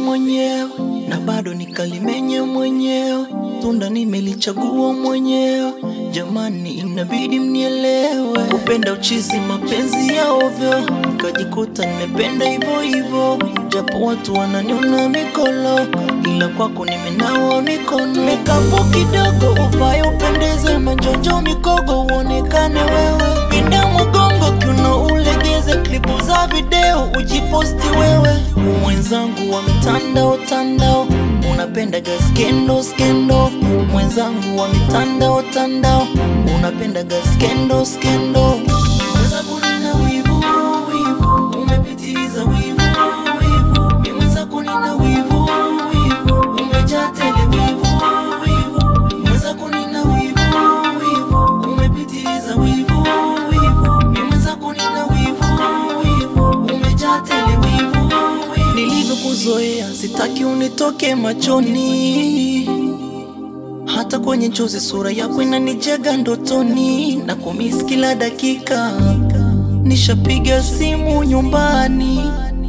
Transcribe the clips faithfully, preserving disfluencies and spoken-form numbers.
mwenyewe na bado nikalimenye mwenyewe, tunda nimelichagua mwenyewe. Jamani inabidi mnielewe, kupenda uchizi mapenzi ya ovyo, nikajikuta nimependa hivyo hivyo. Japo watu wananiona mikolo, ila kwako nimenawa mikono. Mekapo kidogo uvae upendeze, majojo mikogo uonekane wewe. Pinda mgongo kiuno ulegeze, klipu za video ujiposti wewe. Mwenzangu wa mitandao tandao, unapenda ga skendo skendo. Mwenzangu wa mitandao tandao, unapenda ga skendo skendo. Mwenzangu nina wivu wivu, umepitiliza wivu wivu. Mimi mwenzangu nina wivu wivu, umejaa tele wivu wivu. Mwenzangu nina wivu wivu, umepitiliza wivu wivu. Mimi mwenzangu nina wivu wivu, umejaa tele wivu wivu. Nilivyokuzoea sitaki unitoke machoni, hata kwenye njozi sura yako inanijega ndotoni, na kumisi kila dakika. Nishapiga simu nyumbani,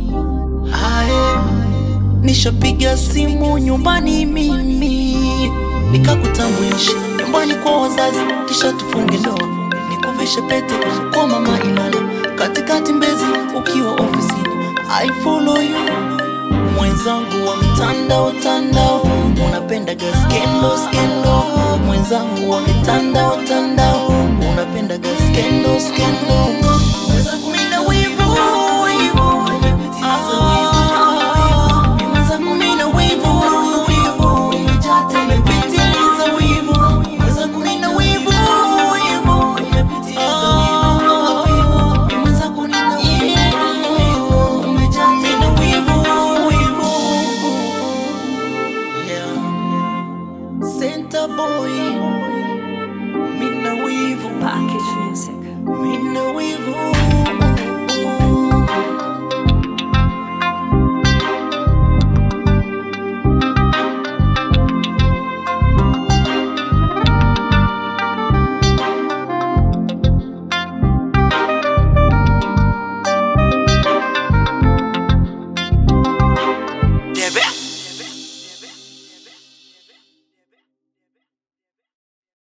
hae nishapiga simu nyumbani mimi, nikakutambulisha nyumbani kwa wazazi, kisha tufunge ndoa, nikuvishe pete kwa mama Ilala. Katikati Mbezi ukiwa ofisini, I follow you. Mwenzangu wa mitandao tandao, unapenda ga skendo skendo. Mwenzangu wa mitandao tandao, unapenda ga skendo skendo. Mwenzangu nina wivu wivu, umepitiliza wivu. Mwenzangu nina wivu wivu, umejaa tele umepitiliza wivu. Mwenzangu nina wivu wivu, umepitiliza wivu. Mwenzangu nina wivu wivu, umejaa tele wivu. Center boy, mina wivu. Package music.